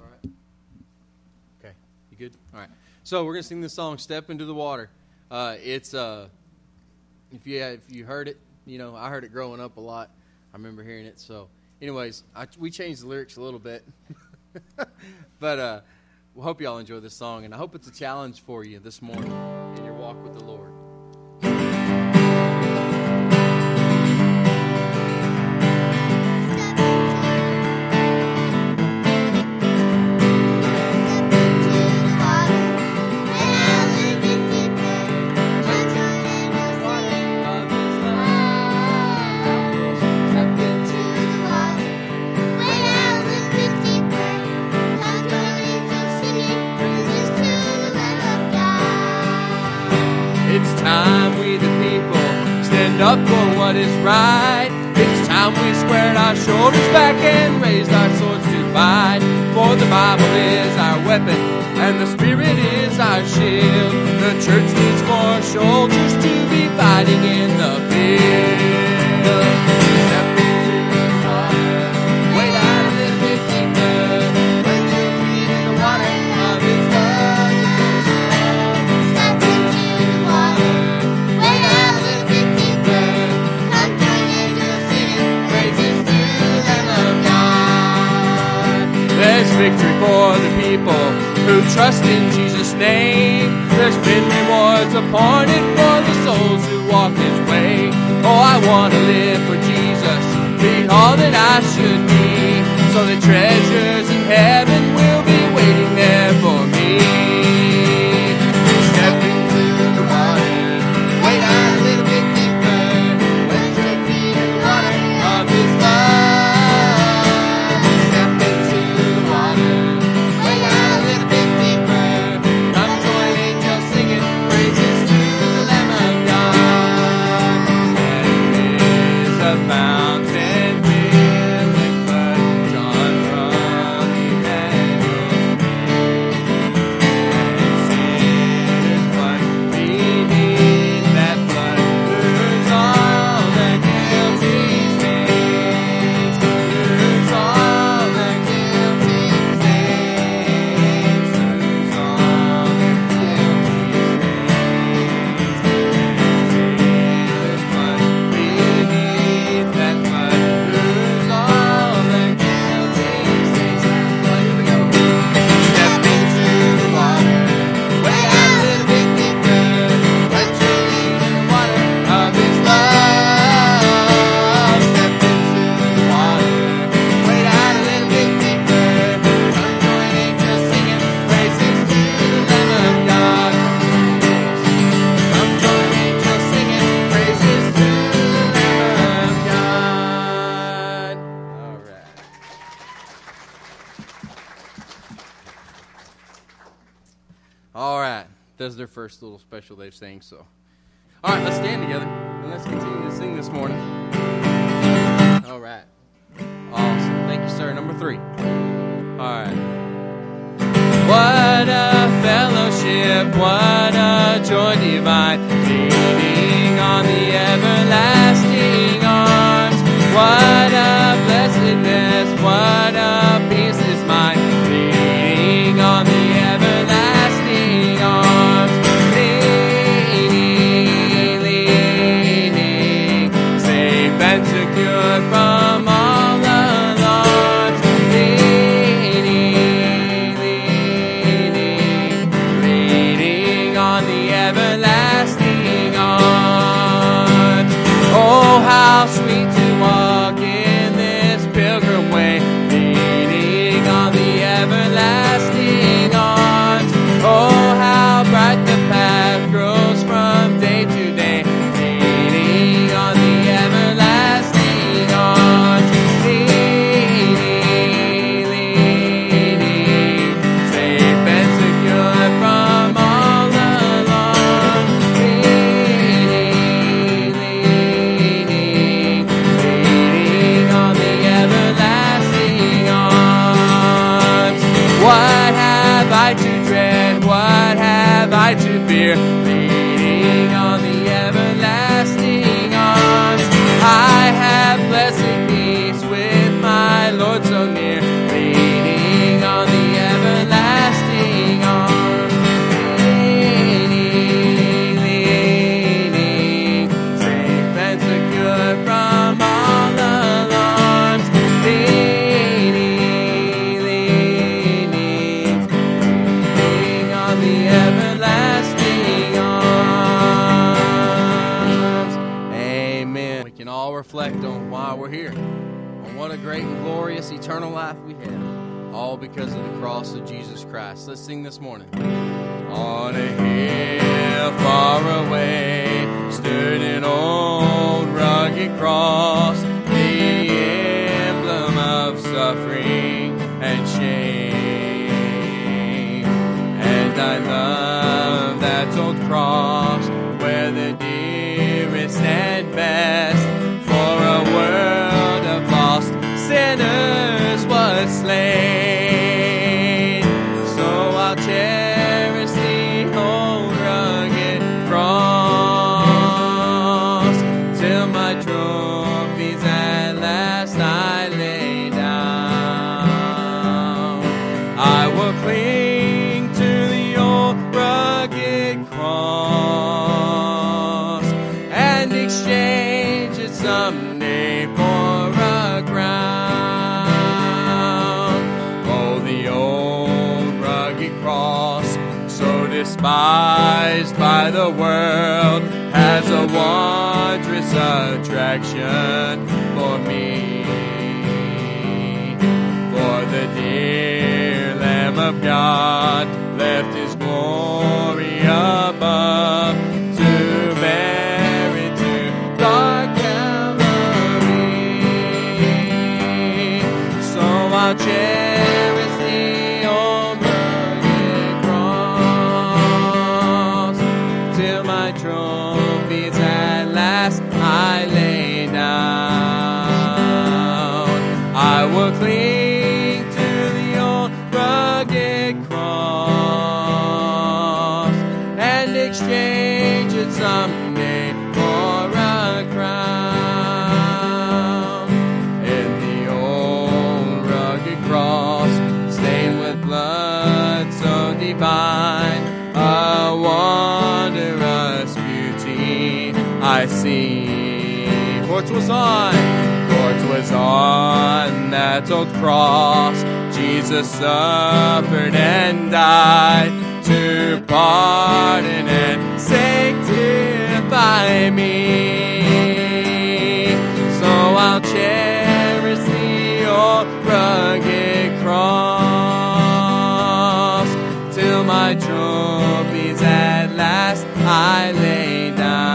all right? Okay, you good? All right. So we're gonna sing this song, "Step Into the Water." It's if you heard it, you know I heard it growing up a lot. I remember hearing it. So, anyways, we changed the lyrics a little bit, but we hope y'all enjoy this song, and I hope it's a challenge for you this morning in your walk with the Lord. Up for what is right. It's time we squared our shoulders back and raised our swords to fight. For the Bible is our weapon and the Spirit is our shield. The church needs more soldiers to be fighting in the field. Step into the water, wade out a little bit deeper. Put your feet in the water of His love. Step into the water, wade out a little bit deeper. There's victory for the people who trust in Jesus' name. There's been rewards appointed for the souls who walk His way. Oh, I want to live for Jesus, be all that I should be, so the treasures in heaven will be waiting there for me. Step into the water, wade out a little bit deeper, put your feet in the water of His love. That's their first little special they've sang. So, all right, let's stand together and let's continue to sing this morning. All right, awesome. Thank you, sir. Number 3. All right. What a fellowship, what a joy divine, leaning on the everlasting arms. What a blessedness, what a peace is mine, leaning on the everlasting arms. And secure from all alarms, leaning on the everlasting arms. Oh, how sweet to walk in this pilgrim way, leaning on the everlasting arms. Oh, how bright the path grows from day to day, leaning on the everlasting arms, leaning, safe and secure from all alarms, leaning on the everlasting arms. What have I to dread? What have I to fear? Leaning on the everlasting arms. I have blessed peace with my Lord so near, leaning on the great and glorious eternal life we have, all because of the cross of Jesus Christ. Let's sing this morning. On a hill far away stood an old rugged cross, the emblem of suffering and shame. And I love that old cross where the dearest and best for a world of lost sinners was slain. So I'll cherish the old rugged cross till my trophies at last I lay down. I will cling to the old rugged cross and exchange it someday for a crown. Oh, the old rugged cross, so despised by the world, has a wondrous attraction for me. For the dear Lamb of God left His glory above to bear it to dark Calvary. So I'll cherish the old rugged cross till my trophies at last I lay down. I will cling to the old rugged cross and exchange it someday for a crown. In the old rugged cross, stained with blood so divine, a wondrous beauty I see. For 'twas on that old cross Jesus suffered and died to pardon and sanctify me. So I'll cherish the old rugged cross till my trophies at last I lay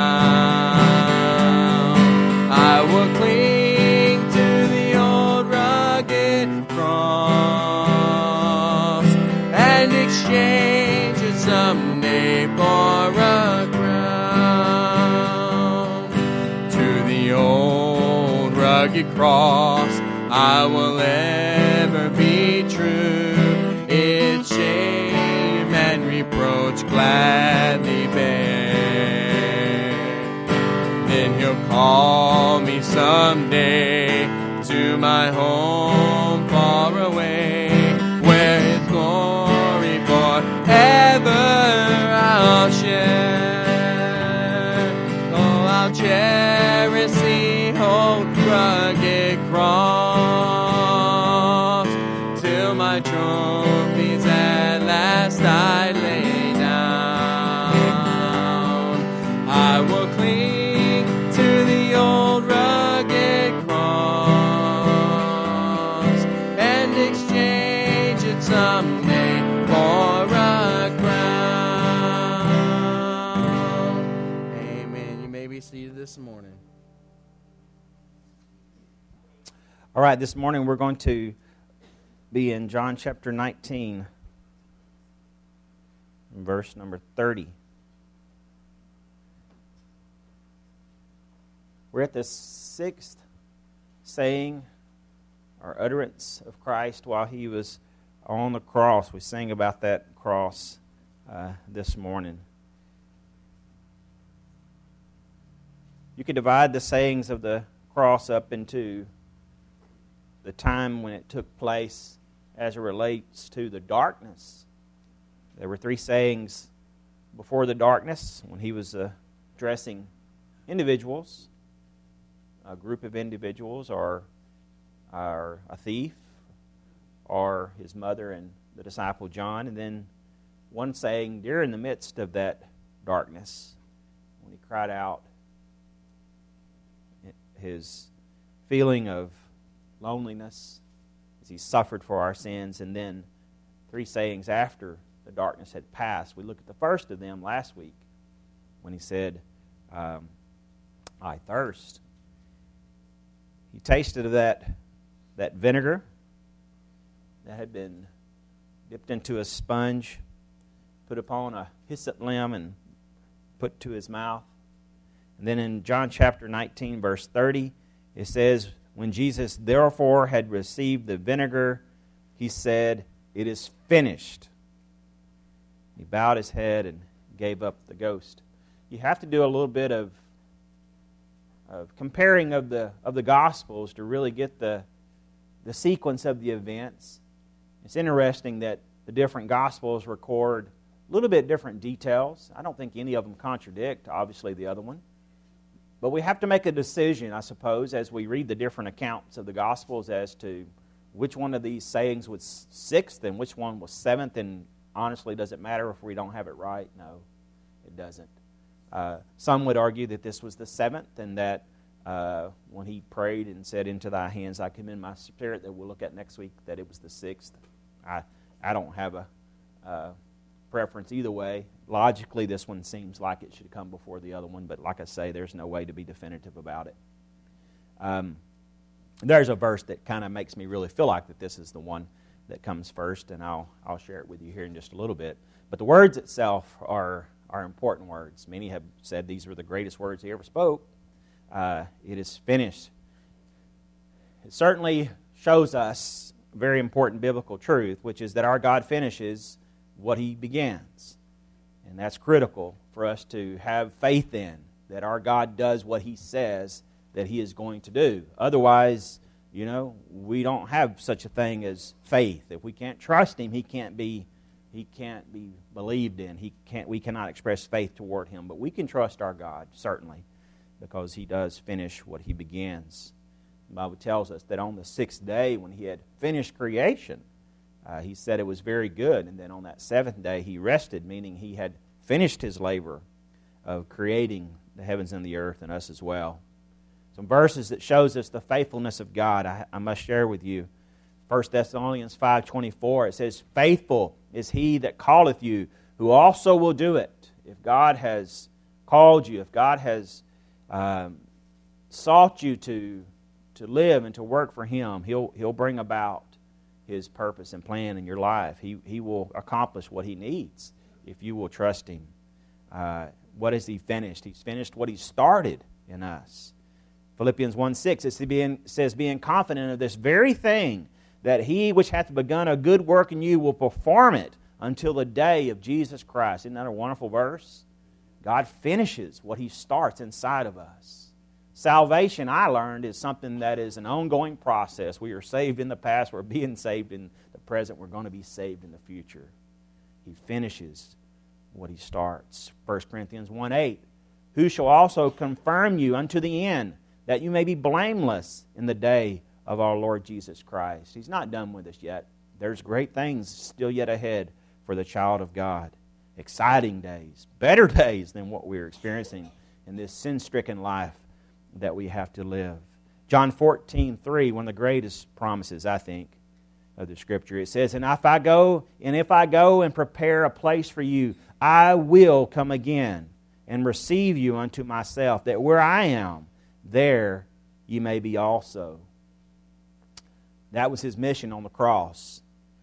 down. I will cling to the old rugged cross and exchange it someday for a crown. To the old rugged cross I will ever be true, its shame and reproach gladly bear. Then He'll call me someday to my home far away, where His glory forever I'll share. Oh, I'll cherish the old rugged cross till my trophies at last I lay down. I will cling to the old rugged cross and exchange it someday for a crown. Amen. You may be seated this morning. All right, this morning we're going to be in John chapter 19, verse number 30. We're at the sixth saying or utterance of Christ while He was on the cross. We sang about that cross this morning. You could divide the sayings of the cross up into the time when it took place as it relates to the darkness. There were three sayings before the darkness when He was addressing individuals, a group of individuals, or a thief, or his mother and the disciple John. And then one saying during the midst of that darkness when He cried out his feeling of loneliness, as He suffered for our sins, and then 3 sayings after the darkness had passed. We looked at the first of them last week when He said, I thirst. He tasted of that vinegar that had been dipped into a sponge, put upon a hyssop limb, and put to His mouth. And then in John chapter 19, verse 30, it says, when Jesus therefore had received the vinegar, He said, it is finished. He bowed His head and gave up the ghost. You have to do a little bit of comparing of the Gospels to really get the sequence of the events. It's interesting that the different Gospels record a little bit different details. I don't think any of them contradict, obviously, the other one. But we have to make a decision, I suppose, as we read the different accounts of the Gospels as to which one of these sayings was 6th and which one was 7th. And honestly, does it matter if we don't have it right? No, it doesn't. Some would argue that this was the 7th and that when He prayed and said, into Thy hands I commend my spirit, that we'll look at next week, that it was the 6th. I don't have a preference either way. Logically, this one seems like it should come before the other one, but like I say, there's no way to be definitive about it. There's a verse that kind of makes me really feel like that this is the one that comes first, and I'll share it with you here in just a little bit. But the words itself are important words. Many have said these were the greatest words He ever spoke. It is finished. It certainly shows us a very important biblical truth, which is that our God finishes what He begins. And that's critical for us to have faith in, that our God does what He says that He is going to do. Otherwise, we don't have such a thing as faith. If we can't trust Him, He can't be believed in. We cannot express faith toward Him. But we can trust our God, certainly, because He does finish what He begins. The Bible tells us that on the 6th day, when He had finished creation, He said it was very good. And then on that 7th day, He rested, meaning He had finished His labor of creating the heavens and the earth and us as well. Some verses that shows us the faithfulness of God I must share with you. 1 Thessalonians 5:24, it says, faithful is He that calleth you, who also will do it. If God has called you, if God has sought you to live and to work for Him, He'll bring about His purpose and plan in your life. He will accomplish what He needs if you will trust Him. What has He finished? He's finished what He started in us. Philippians 1:6, it says, being confident of this very thing, that He which hath begun a good work in you will perform it until the day of Jesus Christ. Isn't that a wonderful verse? God finishes what He starts inside of us. Salvation, I learned, is something that is an ongoing process. We are saved in the past, we're being saved in the present, we're going to be saved in the future. He finishes what He starts. 1 Corinthians 1:8, who shall also confirm you unto the end, that you may be blameless in the day of our Lord Jesus Christ. He's not done with us yet. There's great things still yet ahead for the child of God. Exciting days, better days than what we're experiencing in this sin-stricken life that we have to live. John 14:3, one of the greatest promises, I think, of the Scripture. It says, and if I go and prepare a place for you, I will come again and receive you unto myself, that where I am, there you may be also. That was His mission on the cross.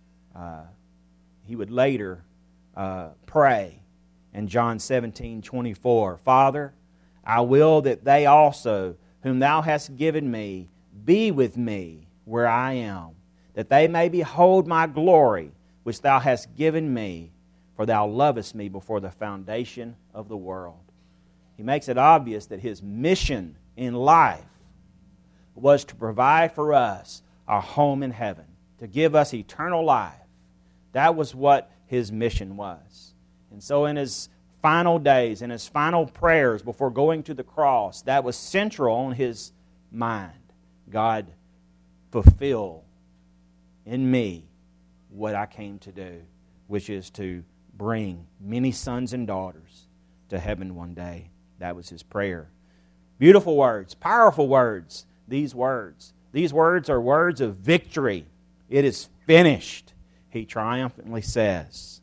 He would later pray in John 17:24, Father, I will that they also, whom Thou hast given me, be with me where I am, that they may behold my glory, which Thou hast given me, for Thou lovest me before the foundation of the world. He makes it obvious that His mission in life was to provide for us a home in heaven, to give us eternal life. That was what His mission was. And so in His final days, in His final prayers before going to the cross, that was central on His mind. God, fulfill in me what I came to do, which is to bring many sons and daughters to heaven one day. That was His prayer. Beautiful words, powerful words, these words. These words are words of victory. It is finished, he triumphantly says.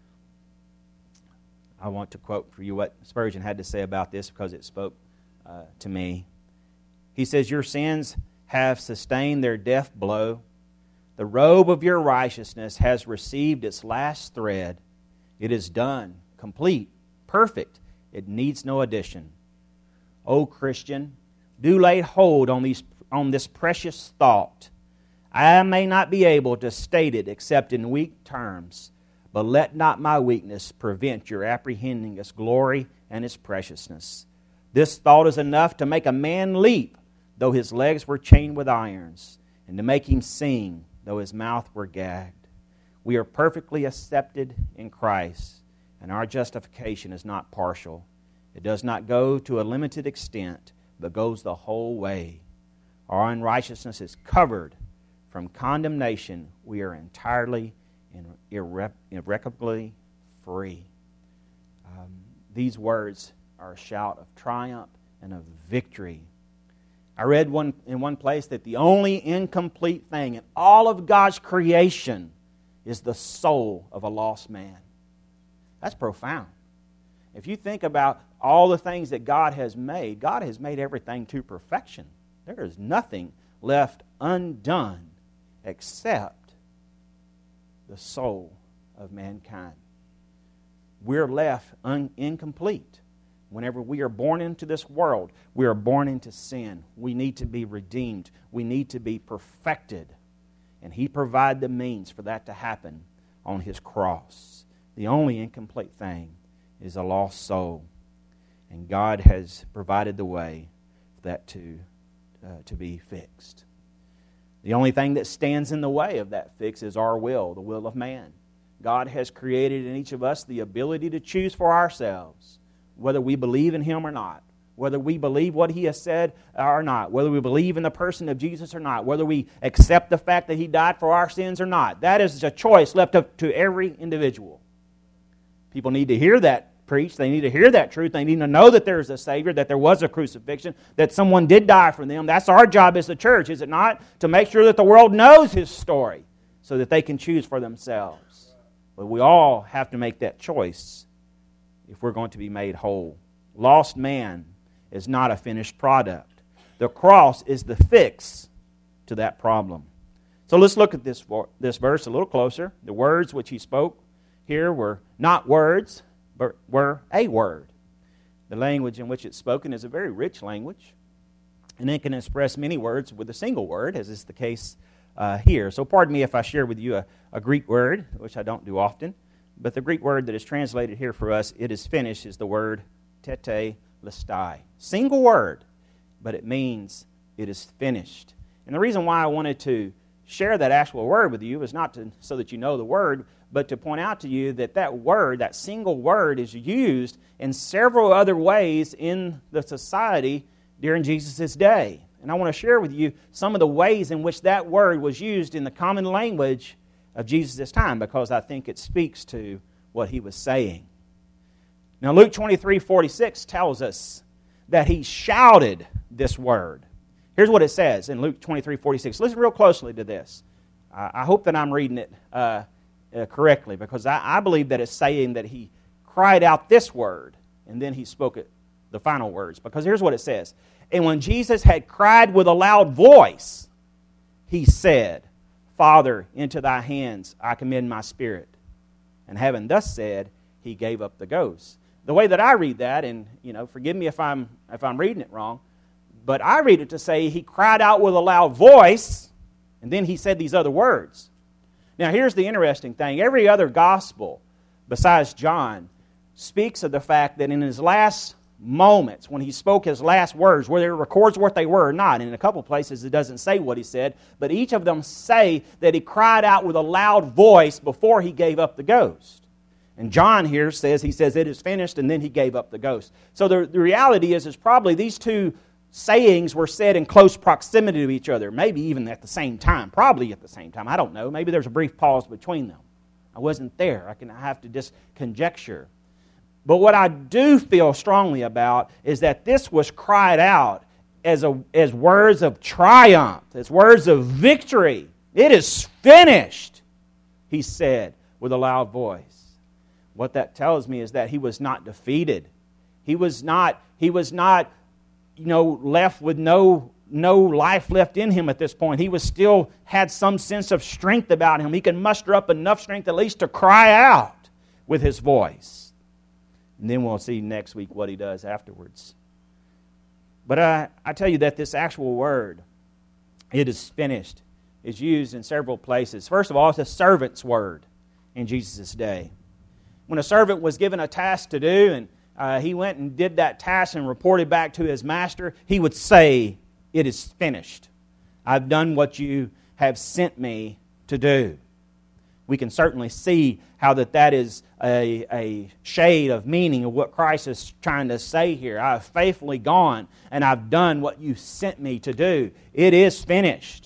I want to quote for you what Spurgeon had to say about this because it spoke to me. He says, your sins have sustained their death blow. The robe of your righteousness has received its last thread. It is done, complete, perfect. It needs no addition. O Christian, do lay hold on this precious thought. I may not be able to state it except in weak terms, but let not my weakness prevent your apprehending its glory and its preciousness. This thought is enough to make a man leap, though his legs were chained with irons, and to make him sing, though his mouth were gagged. We are perfectly accepted in Christ, and our justification is not partial. It does not go to a limited extent, but goes the whole way. Our unrighteousness is covered from condemnation. We are entirely and irrecoverably free. These words are a shout of triumph and of victory. I read in one place that the only incomplete thing in all of God's creation is the soul of a lost man. That's profound. If you think about all the things that God has made everything to perfection. There is nothing left undone except the soul of mankind. We're left incomplete. Whenever we are born into this world, we are born into sin. We need to be redeemed. We need to be perfected. And He provided the means for that to happen on His cross. The only incomplete thing is a lost soul. And God has provided the way for that to be fixed. The only thing that stands in the way of that fix is our will, the will of man. God has created in each of us the ability to choose for ourselves whether we believe in Him or not, whether we believe what He has said or not, whether we believe in the person of Jesus or not, whether we accept the fact that He died for our sins or not. That is a choice left up to every individual. People need to hear that preached. They need to hear that truth. They need to know that there is a Savior, that there was a crucifixion, that someone did die for them. That's our job as the church, is it not? To make sure that the world knows His story so that they can choose for themselves. But we all have to make that choice if we're going to be made whole. Lost man is not a finished product. The cross is the fix to that problem. So let's look at this verse a little closer. The words which He spoke here were not words, but were a word. The language in which it's spoken is a very rich language, and it can express many words with a single word, as is the case here. So pardon me if I share with you a Greek word, which I don't do often, but the Greek word that is translated here for us, it is finished, is the word tetelestai. Single word, but it means it is finished. And the reason why I wanted to share that actual word with you is not so that you know the word, but to point out to you that that word, that single word, is used in several other ways in the society during Jesus' day. And I want to share with you some of the ways in which that word was used in the common language of Jesus' time, because I think it speaks to what He was saying. Now, Luke 23:46 tells us that He shouted this word. Here's what it says in Luke 23:46. Listen real closely to this. I hope that I'm reading it correctly, because I believe that it's saying that He cried out this word, and then He spoke it, the final words. Because here's what it says. And when Jesus had cried with a loud voice, He said, Father, into Thy hands I commend my spirit. And having thus said, He gave up the ghost. The way that I read that, and forgive me if I'm reading it wrong, but I read it to say He cried out with a loud voice, and then He said these other words. Now here's the interesting thing. Every other gospel besides John speaks of the fact that in His last moments, when He spoke His last words, whether it records what they were or not, and in a couple places it doesn't say what He said, but each of them say that He cried out with a loud voice before He gave up the ghost. And John here says, it is finished, and then He gave up the ghost. So the reality is probably these two sayings were said in close proximity to each other, maybe even at the same time, probably at the same time. I don't know. Maybe there's a brief pause between them. I wasn't there. I have to just conjecture. But what I do feel strongly about is that this was cried out as words of triumph, as words of victory. It is finished, he said with a loud voice. What that tells me is that he was not defeated. He was not left with no life left in him at this point. He was still had some sense of strength about him. He could muster up enough strength at least to cry out with his voice. And then we'll see next week what he does afterwards. But I tell you that this actual word, it is finished, is used in several places. First of all, it's a servant's word in Jesus' day. When a servant was given a task to do, and he went and did that task and reported back to his master, he would say, "It is finished. I've done what you have sent me to do." We can certainly see how that is a shade of meaning of what Christ is trying to say here. I have faithfully gone and I've done what you sent me to do. It is finished.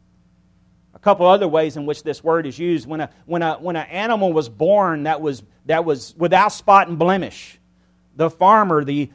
A couple other ways in which this word is used. When an animal was born that was without spot and blemish, the farmer, the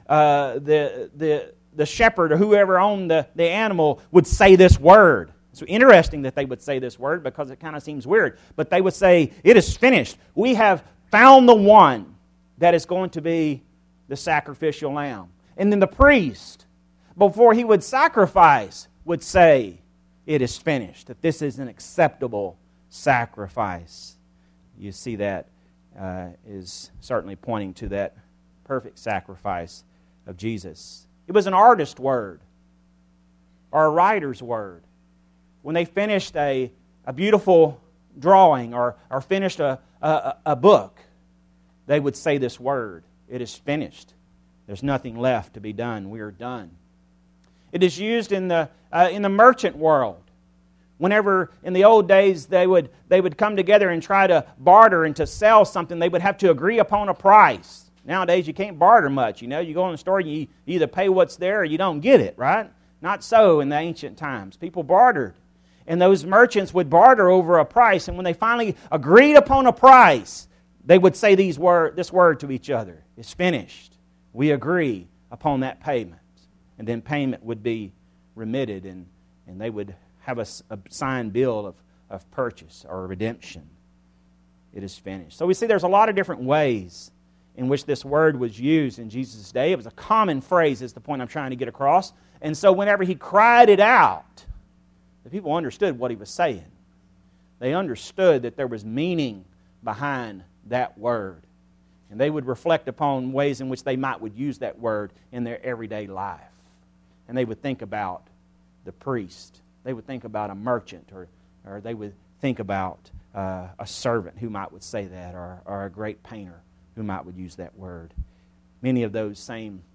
shepherd, or whoever owned the animal would say this word. It's interesting that they would say this word because it kind of seems weird. But they would say, "It is finished. We have found the one that is going to be the sacrificial lamb." And then the priest, before he would sacrifice, would say, "It is finished." That this is an acceptable sacrifice. You see that is certainly pointing to that perfect sacrifice of Jesus. It was an artist's word or a writer's word. When they finished a beautiful drawing or finished a book, they would say this word, "It is finished. There's nothing left to be done. We are done." It is used in the merchant world. Whenever in the old days they would come together and try to barter and to sell something, they would have to agree upon a price. Nowadays you can't barter much. You go in the store, you either pay what's there or you don't get it, right? Not so in the ancient times. People bartered. And those merchants would barter over a price. And when they finally agreed upon a price, they would say this word to each other. "It's finished. We agree upon that payment." And then payment would be remitted, and they would have a signed bill of purchase or redemption. It is finished. So we see there's a lot of different ways in which this word was used in Jesus' day. It was a common phrase, is the point I'm trying to get across. And so whenever he cried it out, the people understood what he was saying. They understood that there was meaning behind that word. And they would reflect upon ways in which they would use that word in their everyday life. And they would think about the priest. They would think about a merchant, or they would think about a servant who would say that, or a great painter who would use that word. Many of those same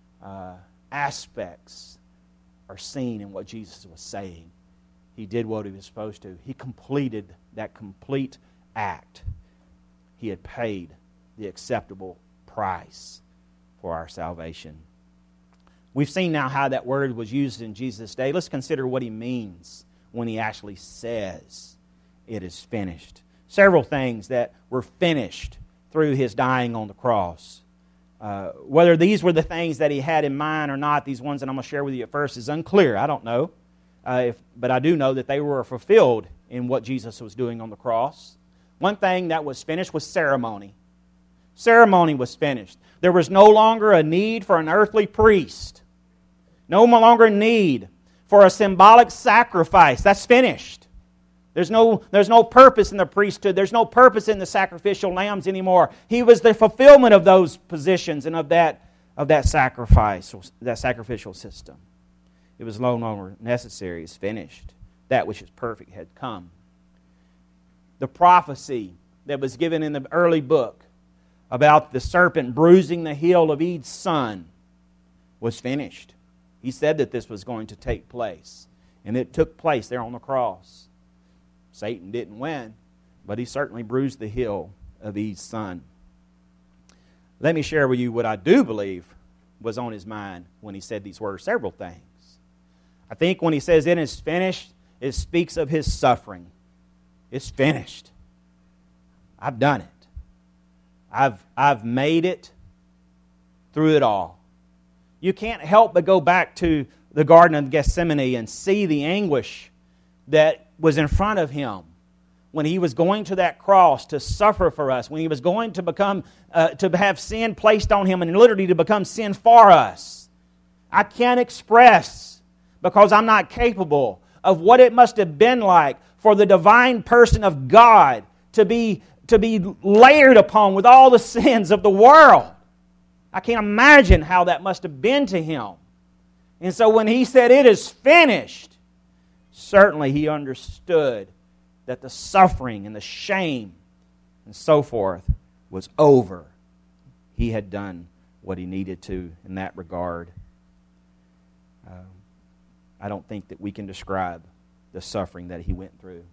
aspects are seen in what Jesus was saying. He did what he was supposed to. He completed that complete act. He had paid the acceptable price for our salvation. We've seen now how that word was used in Jesus' day. Let's consider what he means when he actually says, "It is finished." Several things that were finished through his dying on the cross. Whether these were the things that he had in mind or not, these ones that I'm going to share with you at first, is unclear. I don't know. But I do know that they were fulfilled in what Jesus was doing on the cross. One thing that was finished was ceremony. Ceremony was finished. There was no longer a need for an earthly priest. No longer need for a symbolic sacrifice. That's finished. There's no purpose in the priesthood. There's no purpose in the sacrificial lambs anymore. He was the fulfillment of those positions and of that sacrifice, that sacrificial system. It was no longer necessary. It's finished. That which is perfect had come. The prophecy that was given in the early book about the serpent bruising the heel of Eve's son was finished. He said that this was going to take place. And it took place there on the cross. Satan didn't win, but he certainly bruised the heel of Eve's son. Let me share with you what I do believe was on his mind when he said these words. Several things. I think when he says it is finished, it speaks of his suffering. It's finished. I've done it. I've made it through it all. You can't help but go back to the Garden of Gethsemane and see the anguish that was in front of him when he was going to that cross to suffer for us, when he was going to become, to have sin placed on him and literally to become sin for us. I can't express, because I'm not capable, of what it must have been like for the divine person of God to be layered upon with all the sins of the world. I can't imagine how that must have been to him. And so when he said, "It is finished," certainly he understood that the suffering and the shame and so forth was over. He had done what he needed to in that regard. I don't think that we can describe the suffering that he went through.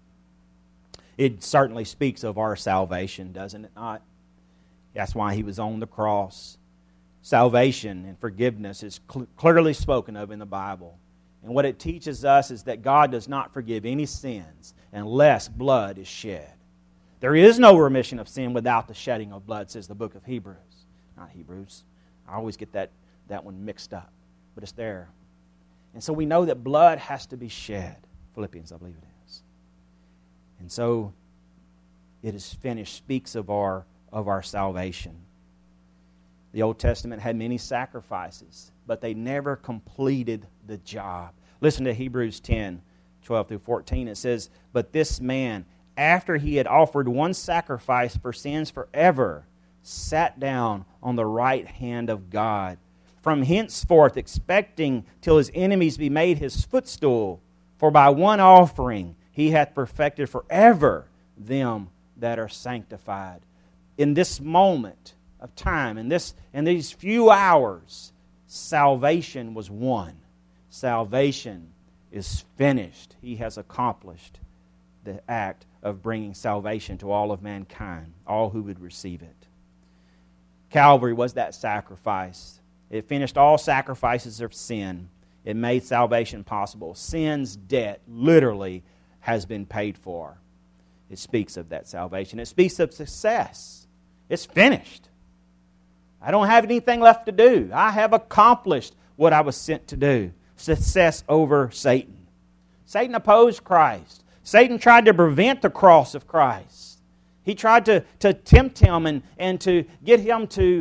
It certainly speaks of our salvation, doesn't it not? That's why he was on the cross. Salvation and forgiveness is clearly spoken of in the Bible. And what it teaches us is that God does not forgive any sins unless blood is shed. There is no remission of sin without the shedding of blood, says the book of Hebrews. Not Hebrews. I always get that one mixed up. But it's there. And so we know that blood has to be shed. Philippians, I believe it is. And so it is finished, speaks of our salvation. The Old Testament had many sacrifices, but they never completed the job. Listen to Hebrews 10, 12 through 14. It says, "But this man, after he had offered one sacrifice for sins forever, sat down on the right hand of God, from henceforth expecting till his enemies be made his footstool. For by one offering he hath perfected forever them that are sanctified." In this moment of time, in these few hours, salvation was won. Salvation is finished. He has accomplished the act of bringing salvation to all of mankind, all who would receive it. Calvary was that sacrifice. It finished all sacrifices of sin. It made salvation possible. Sin's debt literally has been paid for. It speaks of that salvation. It speaks of success. It's finished. I don't have anything left to do. I have accomplished what I was sent to do. Success over Satan. Satan opposed Christ. Satan tried to prevent the cross of Christ. He tried to tempt him and to get him to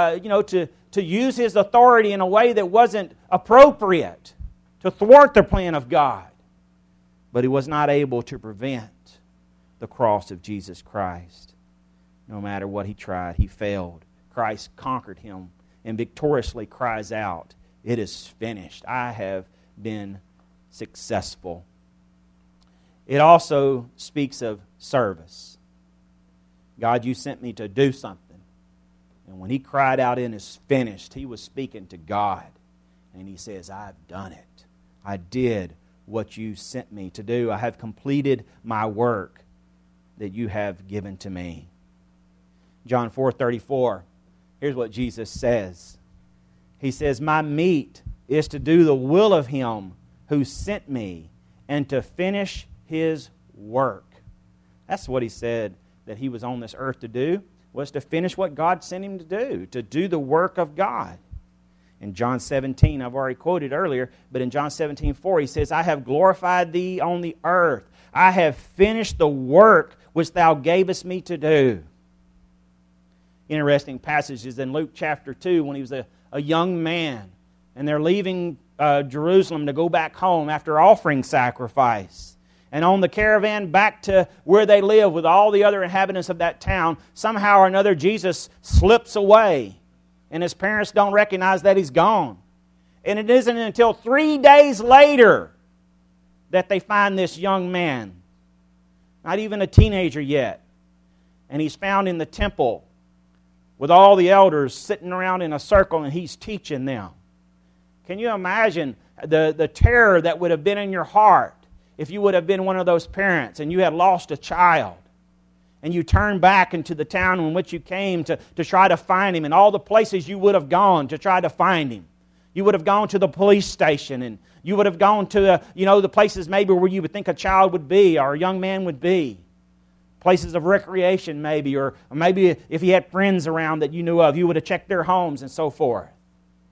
use his authority in a way that wasn't appropriate, to thwart the plan of God. But he was not able to prevent the cross of Jesus Christ. No matter what he tried, he failed. Christ conquered him and victoriously cries out, "It is finished. I have been successful." It also speaks of service. God, you sent me to do something. And when he cried out, "It is finished," he was speaking to God. And he says, "I've done it. I did what you sent me to do. I have completed my work that you have given to me." John 4:34. Here's what Jesus says. He says, "My meat is to do the will of him who sent me and to finish his work." That's what he said that he was on this earth to do, was to finish what God sent him to do the work of God. In John 17, I've already quoted earlier, but in John 17:4, he says, "I have glorified thee on the earth. I have finished the work which thou gavest me to do." Interesting passages in Luke chapter 2 when he was a young man and they're leaving Jerusalem to go back home after offering sacrifice. And on the caravan back to where they live with all the other inhabitants of that town, somehow or another Jesus slips away and his parents don't recognize that he's gone. And it isn't until 3 days later that they find this young man, not even a teenager yet. And he's found in the temple with all the elders sitting around in a circle and he's teaching them. Can you imagine the terror that would have been in your heart if you would have been one of those parents and you had lost a child and you turned back into the town in which you came to try to find him, and all the places you would have gone to try to find him? You would have gone to the police station, and you would have gone to the places maybe where you would think a child would be or a young man would be. Places of recreation maybe, or maybe if you had friends around that you knew of, you would have checked their homes and so forth.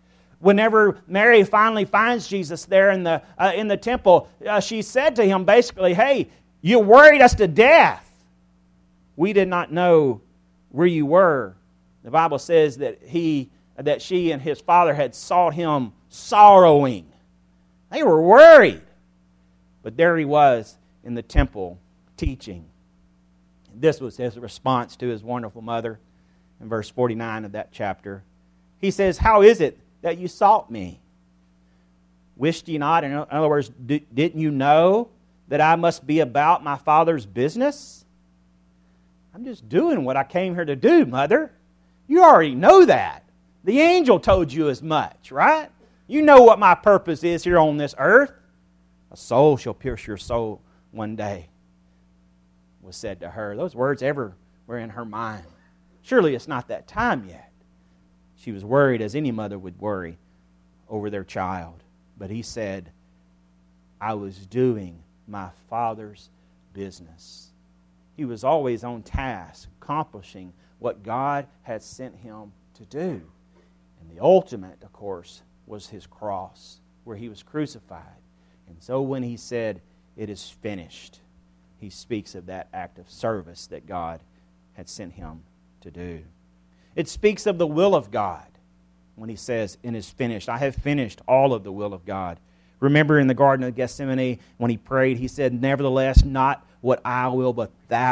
Whenever Mary finally finds Jesus there in the temple, she said to him basically, "Hey, you worried us to death. We did not know where you were." The Bible says that she and his father had sought him sorrowing. They were worried. But there he was in the temple teaching. This was his response to his wonderful mother in verse 49 of that chapter. He says, "How is it that you sought me? Wished ye not?" In other words, didn't you know that I must be about my Father's business? I'm just doing what I came here to do, Mother. You already know that. The angel told you as much, right? You know what my purpose is here on this earth. A soul shall pierce your soul one day, was said to her. Those words ever were in her mind. Surely it's not that time yet. She was worried as any mother would worry over their child. But he said, I was doing my Father's business. He was always on task, accomplishing what God had sent him to do. And the ultimate, of course, was his cross, where he was crucified. And so when he said, it is finished, he speaks of that act of service that God had sent him to do. It speaks of the will of God when he says, it is finished. I have finished all of the will of God. Remember in the Garden of Gethsemane when he prayed, he said, nevertheless, not what I will, but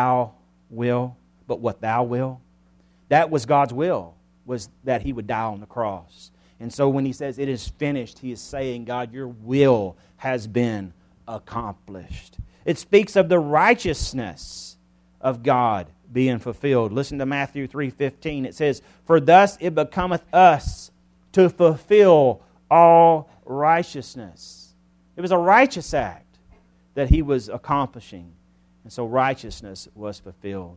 what thou will. That was God's will, was that he would die on the cross. And so when he says it is finished, he is saying, God, your will has been accomplished. It speaks of the righteousness of God being fulfilled. Listen to Matthew 3:15. It says, for thus it becometh us to fulfill all righteousness. It was a righteous act that he was accomplishing. And so righteousness was fulfilled.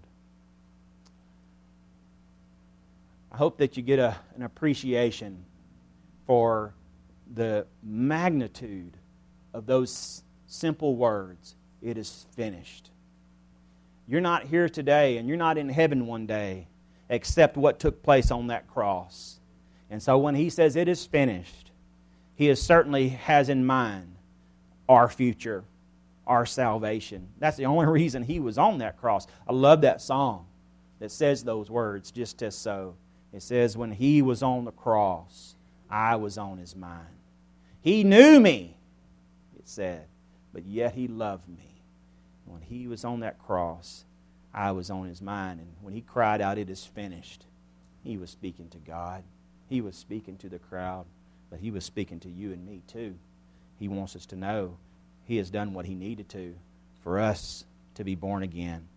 I hope that you get an appreciation for the magnitude of those simple words. It is finished. You're not here today and you're not in heaven one day except what took place on that cross. And so when he says it is finished, he certainly has in mind our future, our salvation. That's the only reason he was on that cross. I love that song that says those words just as so. It says, when he was on the cross, I was on his mind. He knew me, it said, but yet he loved me. When he was on that cross, I was on his mind. And when he cried out, it is finished, he was speaking to God. He was speaking to the crowd, but he was speaking to you and me too. He wants us to know he has done what he needed to for us to be born again.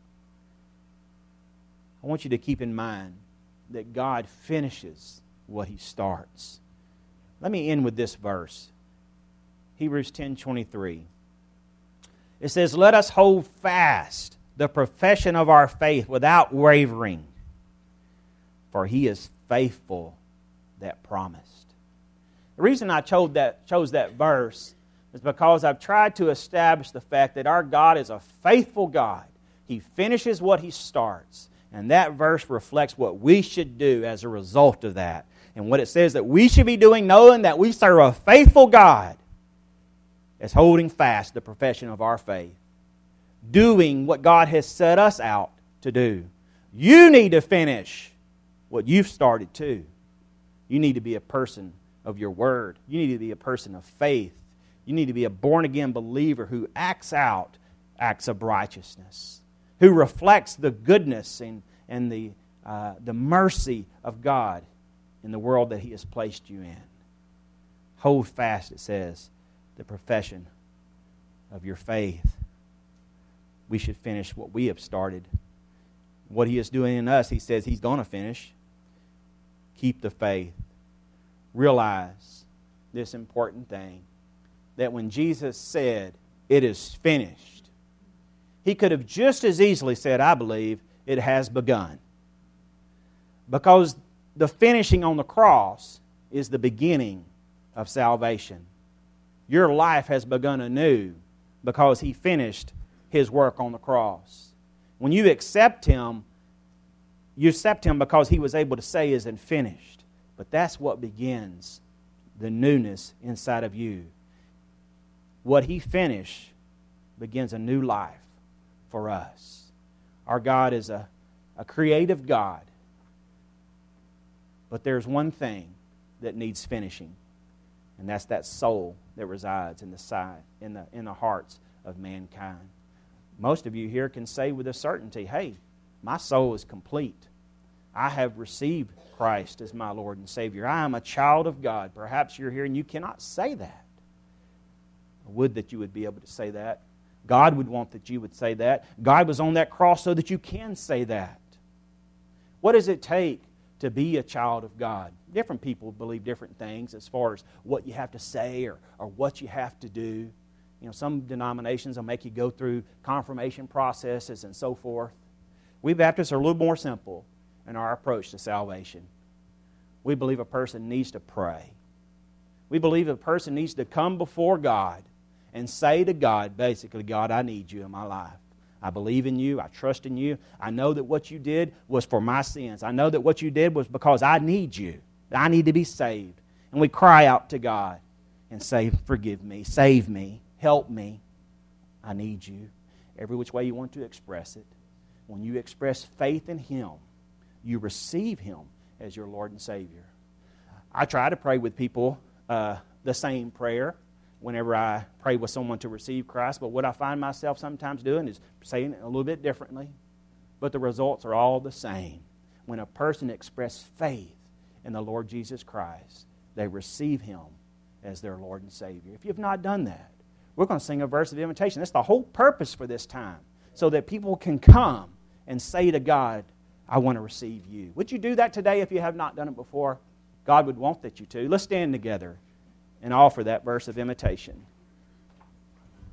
I want you to keep in mind that God finishes what he starts. Let me end with this verse. Hebrews 10:23. It says, let us hold fast the profession of our faith without wavering, for he is faithful that promised. The reason I chose that verse is because I've tried to establish the fact that our God is a faithful God. He finishes what he starts. And that verse reflects what we should do as a result of that. And what it says that we should be doing, knowing that we serve a faithful God, is holding fast the profession of our faith. Doing what God has set us out to do. You need to finish what you've started too. You need to be a person of your word. You need to be a person of faith. You need to be a born-again believer who acts out acts of righteousness, who reflects the goodness and the mercy of God in the world that he has placed you in. Hold fast, it says, the profession of your faith. We should finish what we have started. What he is doing in us, he says he's going to finish. Keep the faith. Realize this important thing, that when Jesus said, it is finished, he could have just as easily said, I believe it has begun. Because the finishing on the cross is the beginning of salvation. Your life has begun anew because he finished his work on the cross. When you accept him because he was able to say, isn't finished. But that's what begins the newness inside of you. What He finished begins a new life for us. Our God is a creative God. But there's one thing that needs finishing, and that's that soul that resides in the hearts of mankind. Most of you here can say with a certainty, hey, my soul is complete. I have received Christ as my Lord and Savior. I am a child of God. Perhaps you're here and you cannot say that. I would that you would be able to say that. God would want that you would say that. God was on that cross so that you can say that. What does it take to be a child of God? Different people believe different things as far as what you have to say or what you have to do. You know, some denominations will make you go through confirmation processes and so forth. We Baptists are a little more simple in our approach to salvation. We believe a person needs to pray. We believe a person needs to come before God and say to God, basically, God, I need you in my life. I believe in you. I trust in you. I know that what you did was for my sins. I know that what you did was because I need you. I need to be saved. And we cry out to God and say, forgive me, save me, help me. I need you. Every which way you want to express it. When you express faith in Him, you receive Him as your Lord and Savior. I try to pray with people the same prayer whenever I pray with someone to receive Christ, but what I find myself sometimes doing is saying it a little bit differently, but the results are all the same. When a person expresses faith in the Lord Jesus Christ, they receive Him as their Lord and Savior. If you've not done that, we're going to sing a verse of invitation. That's the whole purpose for this time, so that people can come and say to God, I want to receive you. Would you do that today if you have not done it before? God would want that you to. Let's stand together and offer that verse of invitation.